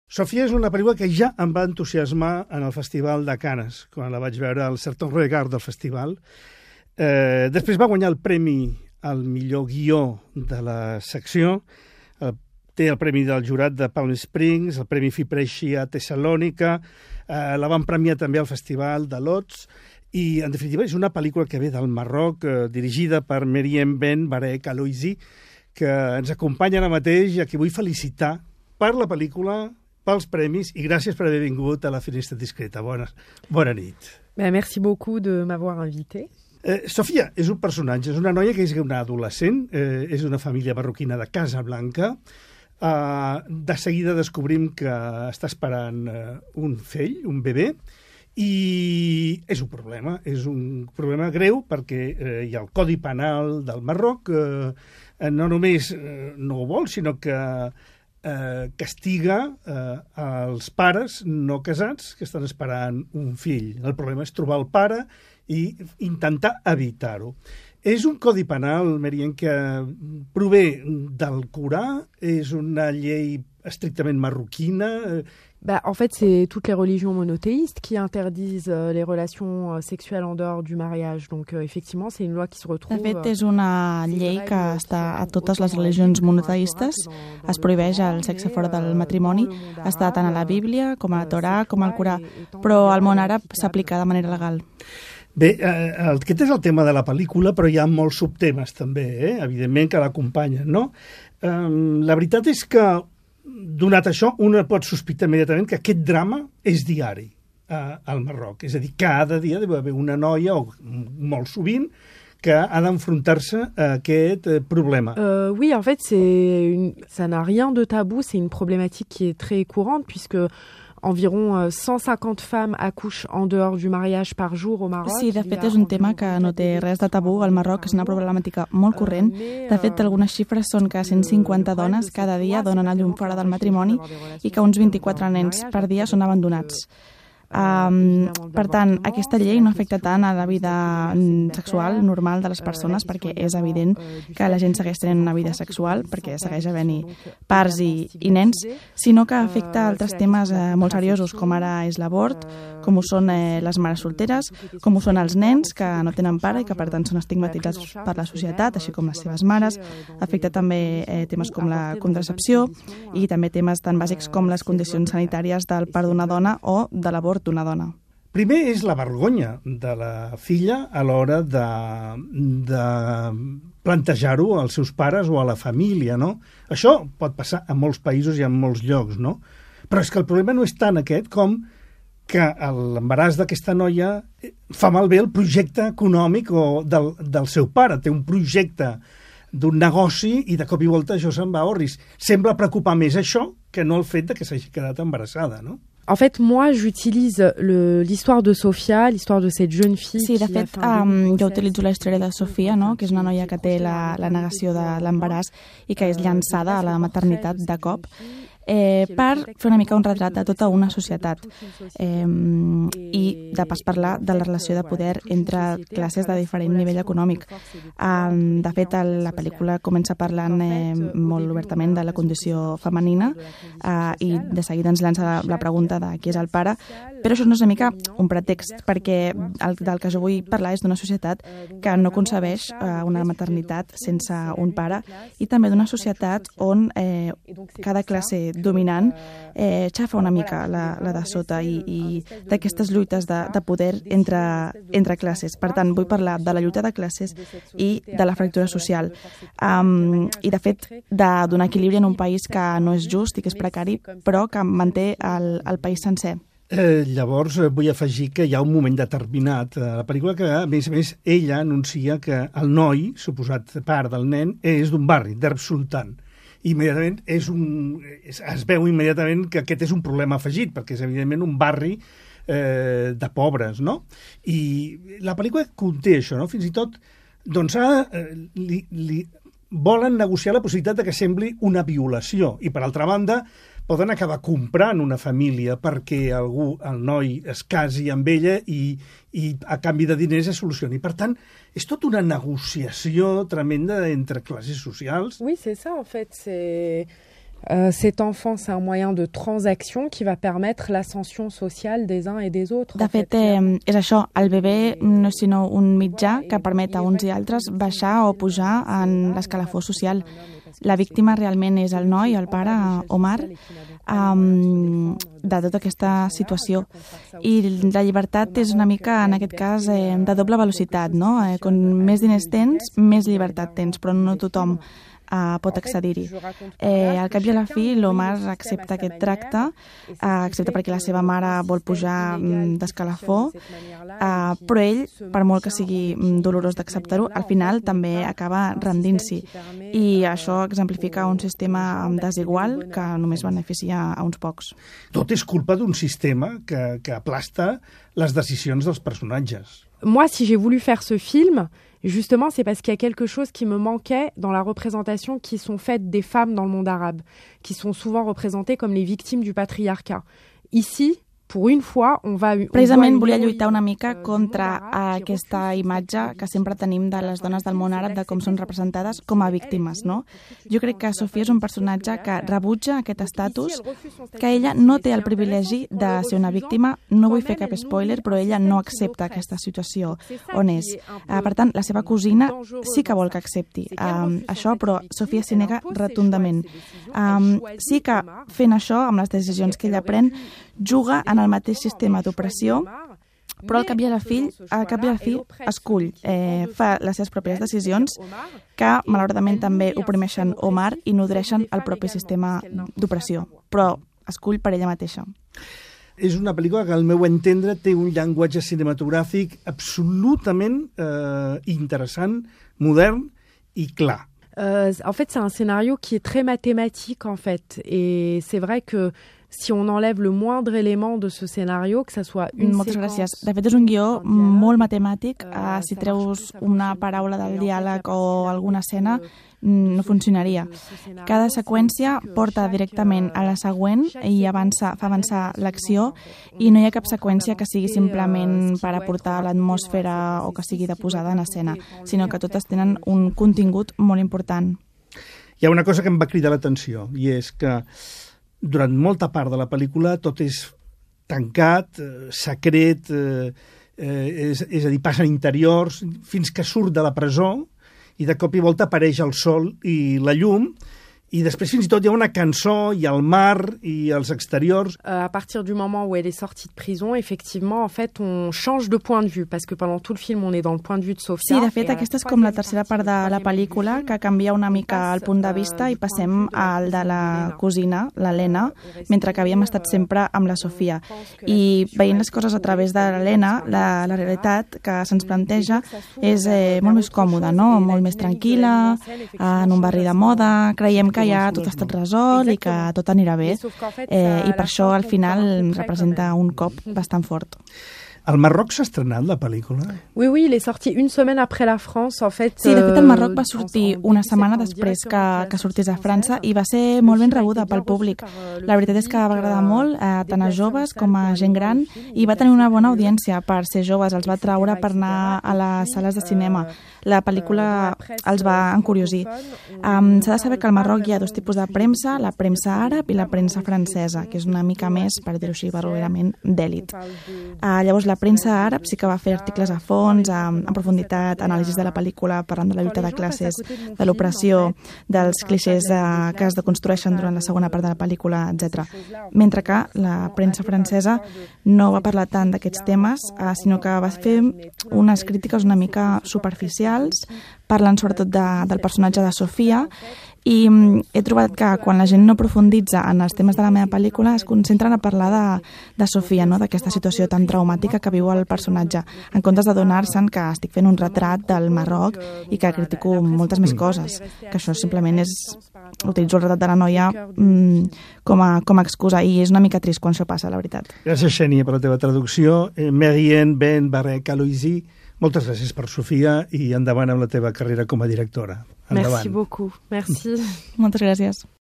Sofia és una pel·lícula que ja em va entusiasmar en el Festival de Canes, quan la vaig veure al Certain Regard del festival. Després va guanyar el premi al millor guió de la secció, té el premi del jurat de Palm Springs, el premi Fipresci a Tessalònica, la van premiar també al Festival de Lodz, i en definitiva és una pel·lícula que ve del Marroc, dirigida per Meriem Ben Barek Aloisi, que ens acompanya ara mateix i a qui vull felicitar per la pel·lícula, pels premis, i gràcies per haver vingut a la Finestra Discreta. Bona nit. Merci beaucoup de m'avoir invité. Sofia és un personatge, és una noia que és una adolescent, és una família marroquina de Casablanca. De seguida descobrim que està esperant un fill, un bebè, i és un problema greu perquè hi ha el Codi Penal del Marroc, no només no ho vol, sinó que castiga els pares no casats que estan esperant un fill. El problema és trobar el pare i intentar evitar-ho. És un codi penal, Meriem, que prové del Corà, és una llei estrictament marroquina. En fait, c'est toutes les religions monothéistes qui interdisent les relations sexuelles en dehors du mariage. Donc, effectivement, c'est une loi qui se retrouve... De fet, és una llei que està a totes les religions monoteistes. Es prohibeix el sexe fora del matrimoni. Està tant a la Bíblia, com a la Torà, com al Corà. Però al món àrab s'aplica de manera legal. Bé, aquest és el tema de la pel·lícula, però hi ha molts subtemes també, evidentment, que l'acompanyen, no? La veritat és que, donat això, un pot sospitar immediatament que aquest drama és diari al Marroc. És a dir, cada dia deu haver una noia, o molt sovint, que ha d'enfrontar-se a aquest problema. Oui, en fait, ça n'a rien de tabou. C'est une problématique qui est très courante, puisque environ 150 femmes accouchent en dehors du mariage par jour au Maroc. Sí, de fet és un tema que no té res de tabú. Al Marroc és una problemàtica molt corrent. De fet, algunes xifres són que 150 dones cada dia donen a llum fora del matrimoni i que uns 24 nens per dia són abandonats. Per tant, aquesta llei no afecta tant a la vida sexual normal de les persones, perquè és evident que la gent segueix tenint una vida sexual, perquè segueix havent-hi parts i nens, sinó que afecta altres temes molt seriosos, com ara és l'abort, com ho són les mares solteres, com ho són els nens que no tenen pare i que per tant són estigmatitzats per la societat, així com les seves mares. Afecta també temes com la contracepció i també temes tan bàsics com les condicions sanitàries del part d'una dona o de l'abort d'una dona. Primer és la vergonya de la filla a l'hora de plantejar-ho als seus pares o a la família, no? Això pot passar a molts països i en molts llocs, no? Però és que el problema no és tant aquest com que l'embaràs d'aquesta noia fa malbé el projecte econòmic del seu pare. Té un projecte d'un negoci i de cop i volta això se'n va a orris. Sembla preocupar més això que no el fet de que s'hagi quedat embarassada, no? En fait, moi, j'utilise l'histoire de Sofia, l'histoire de cette jeune fille... Sí, de fet, jo utilitzo la història de Sofia, no?, que és una noia que té la negació de l'embaràs i que és llançada a la maternitat de cop, per fer una mica un retrat de tota una societat i de pas parlar de la relació de poder entre classes de diferent nivell econòmic. De fet, la pel·lícula comença parlant molt obertament de la condició femenina i de seguida ens lança la pregunta de qui és el pare, però això no és una mica un pretext, perquè del que jo vull parlar és d'una societat que no concebeix una maternitat sense un pare i també d'una societat on cada classe dominant xafa una mica la de sota i d'aquestes lluites de poder entre classes. Per tant, vull parlar de la lluita de classes i de la fractura social. I, de fet, d'un equilibri en un país que no és just i que és precari, però que manté el país sencer. Llavors, vull afegir que hi ha un moment determinat a la pel·lícula que, a més, ella anuncia que el noi, suposat part del nen, és d'un barri, d'Erb Sultan. Immediatament es veu immediatament que aquest és un problema afegit, perquè és evidentment un barri de pobres, no? I la pel·lícula conté això, no? Fins i tot, doncs, volen negociar la possibilitat de que sembli una violació, i per altra banda poden acabar comprant una família perquè el noi es casi amb ella i a canvi de diners es solucioni. Per tant, és tota una negociació tremenda entre classes socials. Oui, c'est ça, en fait. Cet enfant, c'est un moyen de transaction qui va permettre l'ascension sociale des uns et des autres. De fet, és això, el bebè no és sinó un mitjà que permet a uns i altres baixar o pujar en l'escalafó social. La víctima realment és el noi, el pare, Omar, de tota aquesta situació. I la llibertat és una mica, en aquest cas, de doble velocitat, no? Com més diners tens, més llibertat tens, però no tothom pot accedir-hi. Al cap i a la fi, l'Omar accepta aquest tracte, excepte perquè la seva mare vol pujar d'escalafó, però ell, per molt que sigui dolorós d'acceptar-ho, al final també acaba rendint-s'hi. I això exemplifica un sistema desigual que només beneficia a uns pocs. Tot és culpa d'un sistema que aplasta les decisions dels personatges. Moi, si j'ai voulu faire ce film, justement, c'est parce qu'il y a quelque chose qui me manquait dans la représentation qui sont faites des femmes dans le monde arabe, qui sont souvent représentées comme les victimes du patriarcat. Ici, pour une fois, on va... Precisament volia lluitar una mica contra aquesta imatge que sempre tenim de les dones del món àrab, de com són representades com a víctimes, no? Jo crec que Sofia és un personatge que rebutja aquest estatus, que ella no té el privilegi de ser una víctima. No vull fer cap spoiler, però ella no accepta aquesta situació on és. Per tant, la seva cosina sí que vol que accepti això, però Sofia s'hi nega rotundament. Sí que fent això, amb les decisions que ella pren, juga en el mateix sistema d'opressió, però al cap i a la fi escull, fa les seves pròpies decisions que malauradament també oprimeixen Omar i nodreixen el propi sistema d'opressió, però escull per ella mateixa. És una pel·lícula que, al meu entendre, té un llenguatge cinematogràfic absolutament interessant, modern i clar. En fait, c'est un scénario qui est très mathématique, en fait. Et c'est vrai que si on enlève le moindre élément de ce scénario, que ça soit une Moltes gràcies. De fet, és un guió molt matemàtic. Si treus una paraula del diàleg o alguna escena, no funcionaria. Cada seqüència porta directament a la següent i fa avançar l'acció, i no hi ha cap seqüència que sigui simplement per aportar l'atmosfera o que sigui de posada en escena, sinó que totes tenen un contingut molt important. Hi ha una cosa que em va cridar l'atenció, i és que durant molta part de la pel·lícula tot és tancat, secret, és a dir, passen interiors, fins que surt de la presó i de cop i volta apareix el sol i la llum, i després fins i tot hi ha una cançó, i el mar, i els exteriors. À partir du moment où elle est sortie de prison, effectivement, en fait, on change de point de vue, parce que pendant tout le film, on est dans le point de vue de Sofia. Sí, de fet, aquesta és com la tercera part de la pel·lícula, que canvia una mica el punt de vista i passem al de la cosina, l'Helena, mentre que havíem estat sempre amb la Sofia. I veient les coses a través de l'Helena, la realitat que se'ns planteja és molt més còmoda, no? Molt més tranquil·la, en un barri de moda, creiem que ja tot ha estat resolt i que tot anirà bé, i per això al final representa un cop bastant fort. Al Marroc s'ha estrenat la pel·lícula? Oui, il est sorti une semaine après la France, en fait. Sí, de fet, el Marroc va sortir una setmana després que sortís a França i va ser molt ben rebuda pel públic. La veritat és que va agradar molt, tant a joves com a gent gran, i va tenir una bona audiència per ser joves. Els va atraure per anar a les sales de cinema. La pel·lícula els va encuriosir. S'ha de saber que al Marroc hi ha dos tipus de premsa, la premsa àrab i la premsa francesa, que és una mica més, per dir-ho així, barroerament, d'èlit. Llavors, la premsa àrab sí que va fer articles a fons, en profunditat, anàlisis de la pel·lícula, parlant de la lluita de classes, de l'opressió, dels clixés que es deconstrueixen durant la segona part de la pel·lícula, etc. Mentre que la premsa francesa no va parlar tant d'aquests temes, sinó que va fer unes crítiques una mica superficials, parlant sobretot del personatge de Sofia, i he trobat que quan la gent no profunditza en els temes de la meva pel·lícula es concentren a parlar de Sofia, no? D'aquesta situació tan traumàtica que viu el personatge, en comptes d'adonar-se'n que estic fent un retrat del Marroc i que critico moltes més coses, que això simplement és... utilitzo el retrat de la noia com a excusa, i és una mica trist quan això passa, la veritat. Gràcies, Xènia, per la teva traducció. Marianne Ben Barré-Caloisi, moltes gràcies per Sofia i endavant amb la teva carrera com a directora. Endavant. Merci beaucoup. Merci. Moltes gràcies.